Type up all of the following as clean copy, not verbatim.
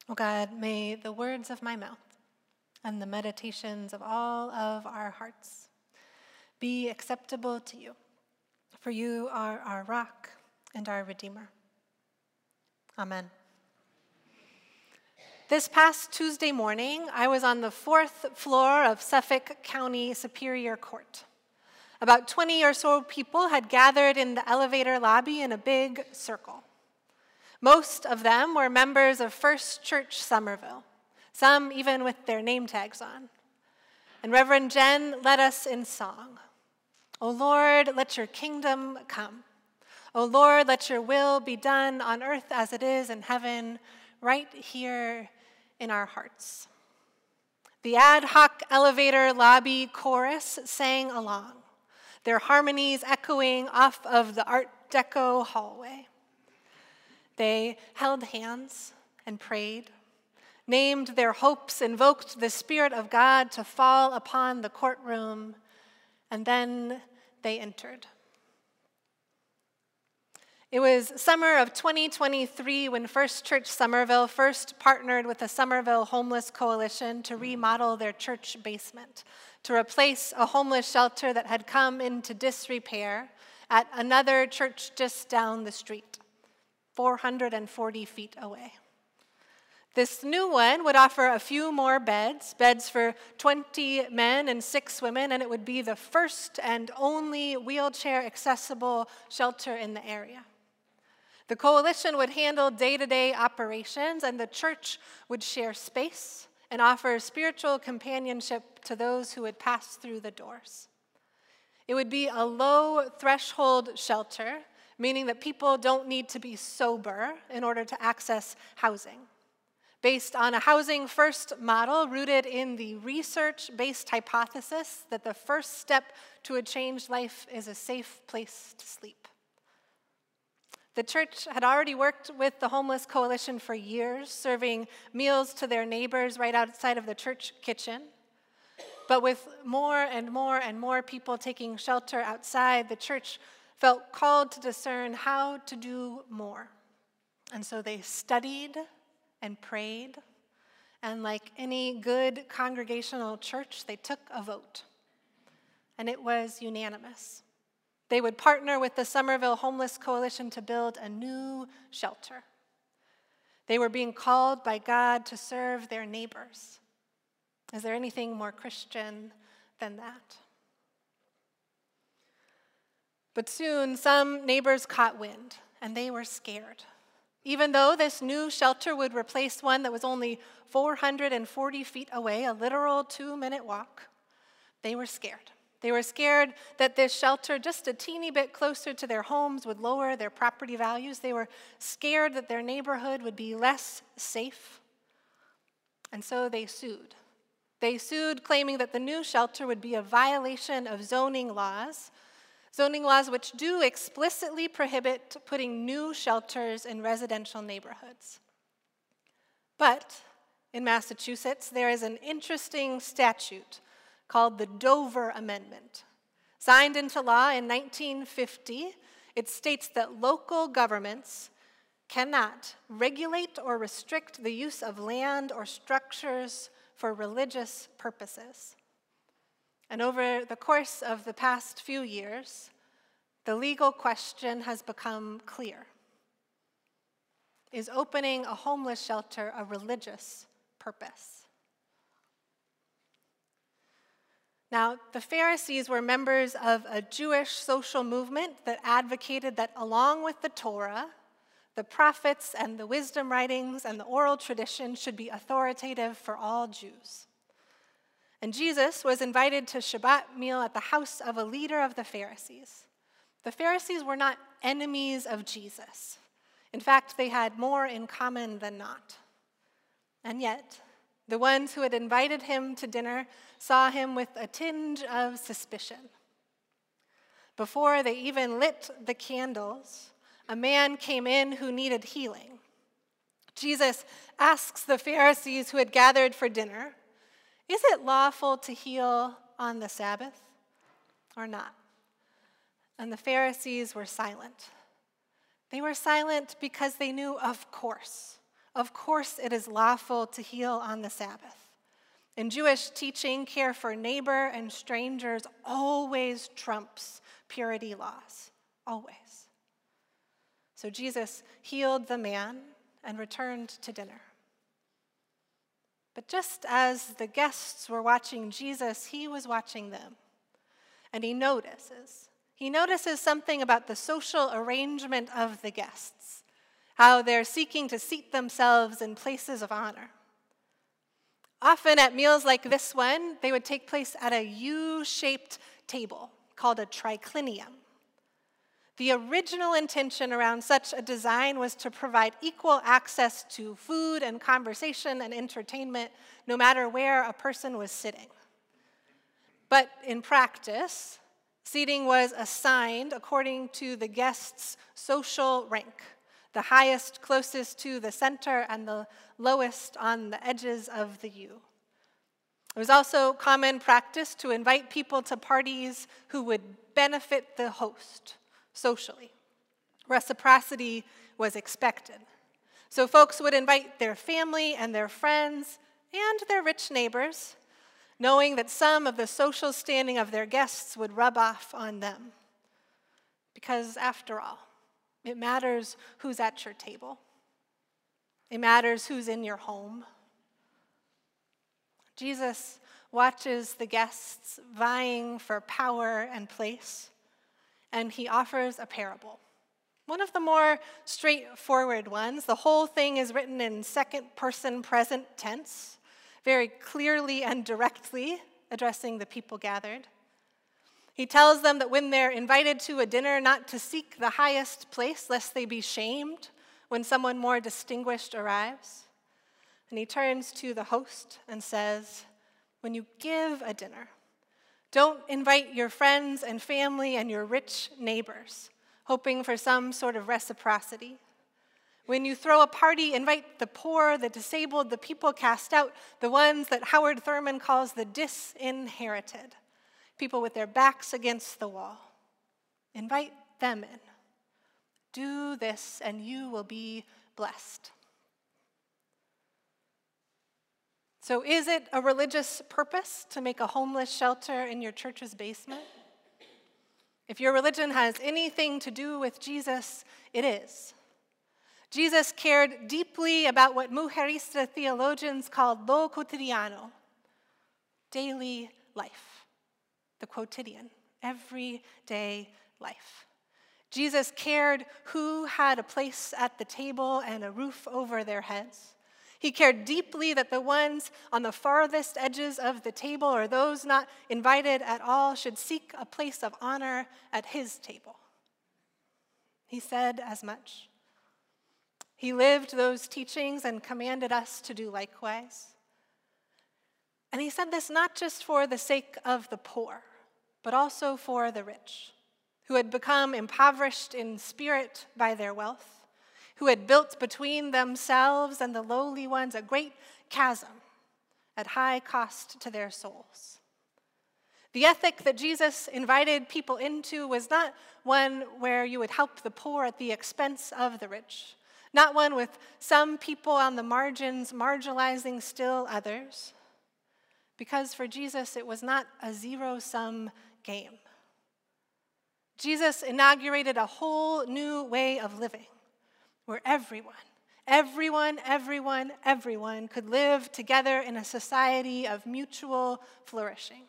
O God, may the words of my mouth and the meditations of all of our hearts be acceptable to you, for you are our rock and our Redeemer. Amen. This past Tuesday morning, I was on the 4th floor of Suffolk County Superior Court. About 20 or so people had gathered in the elevator lobby in a big circle. Most of them were members of First Church Somerville, some even with their name tags on. And Reverend Jen led us in song. O Lord, let your kingdom come. O Lord, let your will be done on earth as it is in heaven, right here in our hearts. The ad hoc elevator lobby chorus sang along, their harmonies echoing off of the Art Deco hallway. They held hands and prayed, named their hopes, invoked the Spirit of God to fall upon the courtroom, and then they entered. It was summer of 2023 when First Church Somerville first partnered with the Somerville Homeless Coalition to remodel their church basement, to replace a homeless shelter that had come into disrepair at another church just down the street, 440 feet away. This new one would offer a few more beds for 20 men and 6 women, and it would be the first and only wheelchair-accessible shelter in the area. The coalition would handle day-to-day operations, and the church would share space and offer spiritual companionship to those who would pass through the doors. It would be a low-threshold shelter, meaning that people don't need to be sober in order to access housing. Based on a housing-first model rooted in the research-based hypothesis that the first step to a changed life is a safe place to sleep. The church had already worked with the Homeless Coalition for years, serving meals to their neighbors right outside of the church kitchen. But with more and more people taking shelter outside, the church felt called to discern how to do more. And so they studied and prayed, and like any good congregational church, they took a vote. And it was unanimous. They would partner with the Somerville Homeless Coalition to build a new shelter. They were being called by God to serve their neighbors. Is there anything more Christian than that? But soon, some neighbors caught wind, and they were scared. Even though this new shelter would replace one that was only 440 feet away, a literal 2-minute walk, they were scared. They were scared that this shelter, just a teeny bit closer to their homes, would lower their property values. They were scared that their neighborhood would be less safe. And so they sued. They sued, claiming that the new shelter would be a violation of zoning laws which do explicitly prohibit putting new shelters in residential neighborhoods. But in Massachusetts, there is an interesting statute called the Dover Amendment. Signed into law in 1950, it states that local governments cannot regulate or restrict the use of land or structures for religious purposes. And over the course of the past few years, the legal question has become clear. Is opening a homeless shelter a religious purpose? Now, the Pharisees were members of a Jewish social movement that advocated that along with the Torah, the prophets and the wisdom writings and the oral tradition should be authoritative for all Jews. And Jesus was invited to Shabbat meal at the house of a leader of the Pharisees. The Pharisees were not enemies of Jesus. In fact, they had more in common than not. And yet, the ones who had invited him to dinner saw him with a tinge of suspicion. Before they even lit the candles, a man came in who needed healing. Jesus asks the Pharisees who had gathered for dinner, "Is it lawful to heal on the Sabbath or not?" And the Pharisees were silent. They were silent because they knew, of course, of course it is lawful to heal on the Sabbath. In Jewish teaching, care for neighbor and strangers always trumps purity laws, always. So Jesus healed the man and returned to dinner. But just as the guests were watching Jesus, he was watching them. And he notices something about the social arrangement of the guests, how they're seeking to seat themselves in places of honor. Often at meals like this one, they would take place at a U-shaped table called a triclinium. The original intention around such a design was to provide equal access to food and conversation and entertainment, no matter where a person was sitting. But in practice, seating was assigned according to the guest's social rank, the highest closest to the center and the lowest on the edges of the U. It was also common practice to invite people to parties who would benefit the host socially. Reciprocity was expected. So folks would invite their family and their friends and their rich neighbors, knowing that some of the social standing of their guests would rub off on them. Because after all, it matters who's at your table. It matters who's in your home. Jesus watches the guests vying for power and place, and he offers a parable. One of the more straightforward ones. The whole thing is written in second-person present tense, very clearly and directly addressing the people gathered. He tells them that when they're invited to a dinner, not to seek the highest place, lest they be shamed when someone more distinguished arrives. And he turns to the host and says, when you give a dinner, don't invite your friends and family and your rich neighbors, hoping for some sort of reciprocity. When you throw a party, invite the poor, the disabled, the people cast out, the ones that Howard Thurman calls the disinherited, people with their backs against the wall. Invite them in. Do this and you will be blessed. So is it a religious purpose to make a homeless shelter in your church's basement? If your religion has anything to do with Jesus, it is. Jesus cared deeply about what Mujerista theologians called lo cotidiano, daily life, the quotidian, everyday life. Jesus cared who had a place at the table and a roof over their heads. He cared deeply that the ones on the farthest edges of the table or those not invited at all should seek a place of honor at his table. He said as much. He lived those teachings and commanded us to do likewise. And he said this not just for the sake of the poor, but also for the rich, who had become impoverished in spirit by their wealth, who had built between themselves and the lowly ones a great chasm at high cost to their souls. The ethic that Jesus invited people into was not one where you would help the poor at the expense of the rich, not one with some people on the margins marginalizing still others, because for Jesus it was not a zero-sum game. Jesus inaugurated a whole new way of living, where everyone could live together in a society of mutual flourishing.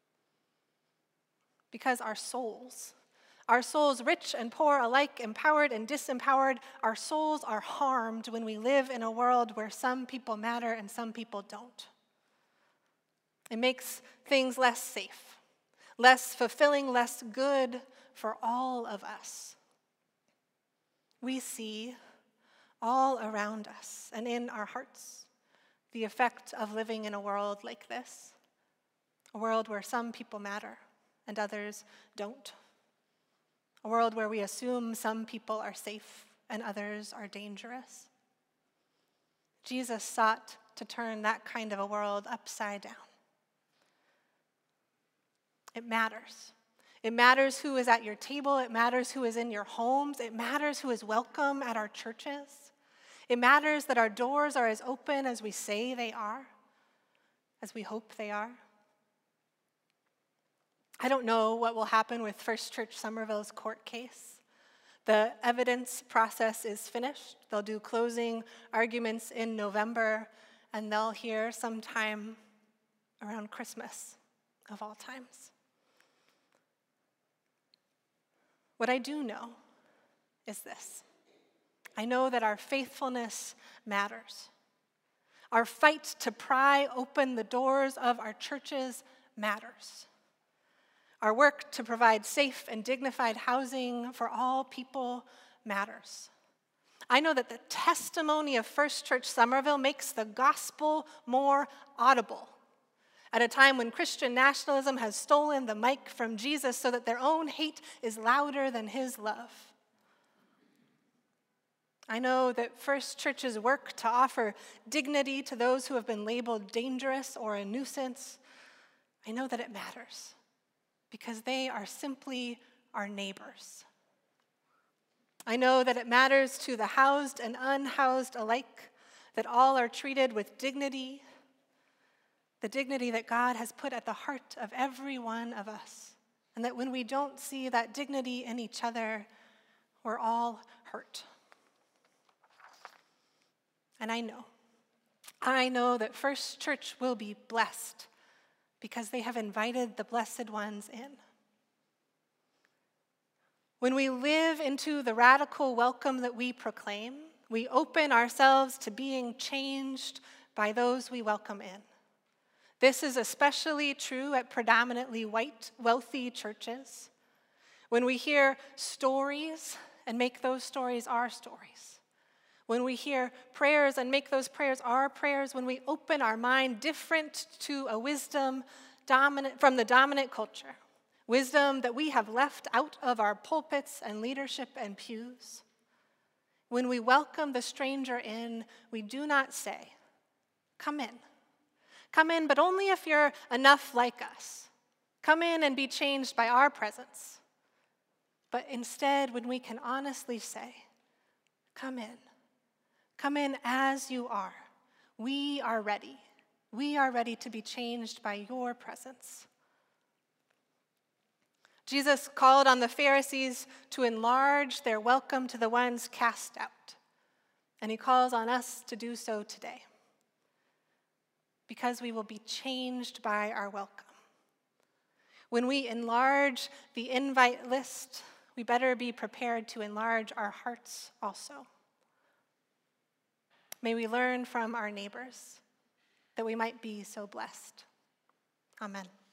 Because our souls, rich and poor alike, empowered and disempowered, our souls are harmed when we live in a world where some people matter and some people don't. It makes things less safe, less fulfilling, less good for all of us. We see all around us and in our hearts the effect of living in a world like this, a world where some people matter and others don't, a world where we assume some people are safe and others are dangerous. Jesus sought to turn that kind of a world upside down. It matters. It matters who is at your table. It matters who is in your homes. It matters who is welcome at our churches. It matters that our doors are as open as we say they are, as we hope they are. I don't know what will happen with First Church Somerville's court case. The evidence process is finished. They'll do closing arguments in November, and they'll hear sometime around Christmas of all times. What I do know is this. I know that our faithfulness matters. Our fight to pry open the doors of our churches matters. Our work to provide safe and dignified housing for all people matters. I know that the testimony of First Church Somerville makes the gospel more audible at a time when Christian nationalism has stolen the mic from Jesus so that their own hate is louder than his love. I know that First Church's work to offer dignity to those who have been labeled dangerous or a nuisance, I know that it matters because they are simply our neighbors. I know that it matters to the housed and unhoused alike that all are treated with dignity, the dignity that God has put at the heart of every one of us, and that when we don't see that dignity in each other, we're all hurt. And I know that First Church will be blessed because they have invited the blessed ones in. When we live into the radical welcome that we proclaim, we open ourselves to being changed by those we welcome in. This is especially true at predominantly white, wealthy churches. When we hear stories and make those stories our stories. When we hear prayers and make those prayers our prayers, when we open our mind different to a wisdom from the dominant culture, wisdom that we have left out of our pulpits and leadership and pews. When we welcome the stranger in, we do not say, "Come in. Come in, but only if you're enough like us. Come in and be changed by our presence." But instead, when we can honestly say, "Come in. Come in as you are. We are ready. We are ready to be changed by your presence." Jesus called on the Pharisees to enlarge their welcome to the ones cast out. And he calls on us to do so today. Because we will be changed by our welcome. When we enlarge the invite list, we better be prepared to enlarge our hearts also. May we learn from our neighbors that we might be so blessed. Amen.